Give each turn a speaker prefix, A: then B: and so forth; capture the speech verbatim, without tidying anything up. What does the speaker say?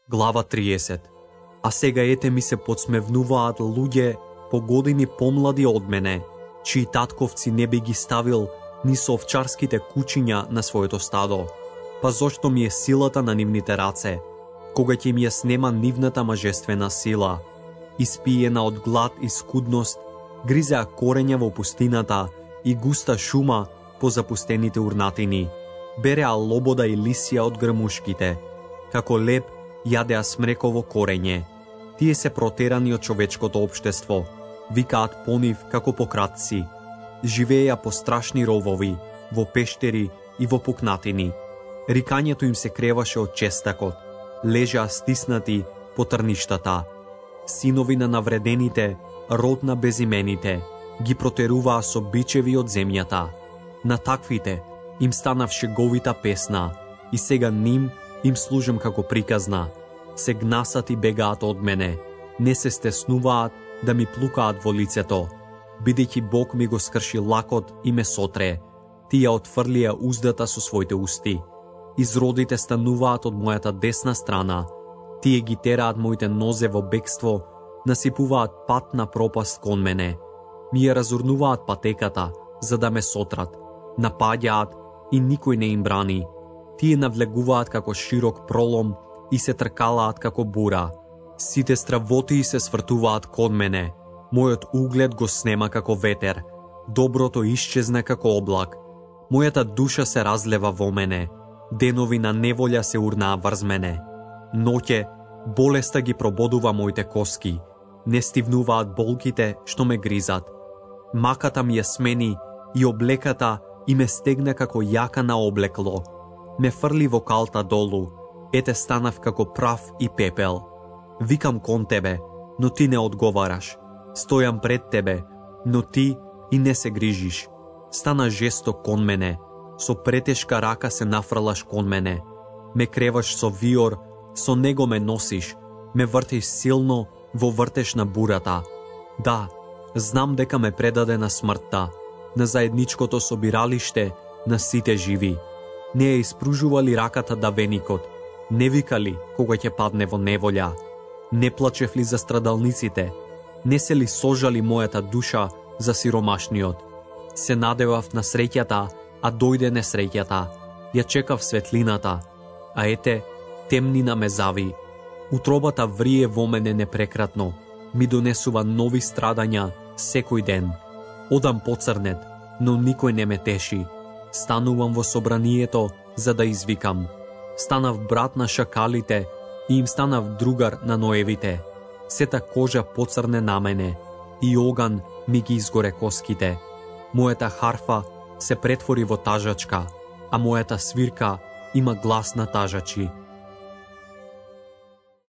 A: Глава триесет. А сега ете ми се подсмевнуваат луѓе по години помлади од мене, чии татковци не би ги ставил ни со овчарските кучиња на своето стадо. Па зошто ми е силата на нивните раце, кога ќе ми ја снема нивната мажествена сила? Испиена од глад и скудност, гризеа корења во пустината и густа шума по запустените урнатини. Береа лобода и лисија од грмушките, како леп јадеа смреково корење. Тие се протерани од човечкото општество, викаат по нив како по кратци. Живееја по страшни ровови, во пештери и во пукнатини. Рикањето им се креваше од честакот, лежеа стиснати по трништата. Синови на навредените, род на безимените, ги протеруваа со бичеви од земјата. На таквите им станав шеговита песна, и сега ним им служам како приказна. Се гнасат и бегаат од мене, не се стеснуваат да ми плукаат во лицето. Бидејќи Бог ми го скрши лакот и ме сотре, тие отфрлија уздата со своите усти. Изродите стануваат од мојата десна страна, тие ги тераат моите нозе во бегство, насипуваат пат на пропаст кон мене. Ми ја разурнуваат патеката, за да ме сотрат. Напаѓаат и никој не им брани. Тие навлегуваат како широк пролом и се тркалаат како бура. Сите стравотии се свртуваат кон мене. Мојот углед го снема како ветер. Доброто исчезна како облак. Мојата душа се разлева во мене. Денови на неволја се урнаа врз мене. Ноќе болеста ги прободува моите коски. Не стивнуваат болките што ме гризат. Маката ми ја смени и облеката и ме стегна како јака на облекло. Ме фрли во калта долу. Ете станав како прав и пепел. Викам кон тебе, но ти не одговараш. Стојам пред тебе, но ти и не се грижиш. Стана жесток кон мене. Со претешка рака се нафрлаш кон мене. Ме креваш со виор, со него ме носиш. Ме вртиш силно во вртеш на бурата. Да, знам дека ме предаде на смртта, на заедничкото собиралиште на сите живи. Не ја испружува ли раката давеникот? Не вика ли кога ќе падне во неволја? Не плачев ли за страдалниците? Не се ли сожали мојата душа за сиромашниот? Се надевав на среќата, а дојде несреќата. Ја чекав светлината, а ете, темнина ме зави. Утробата врие во мене непрекратно, ми донесува нови страдања секој ден. Одам поцрнет, но никој не ме теши. Станувам во собранието за да извикам. Станав брат на шакалите и им станав другар на ноевите. Сета кожа поцрне на мене и оган ми ги изгоре коските. Мојата харфа се претвори во тажачка, а мојата свирка има глас на тажачи.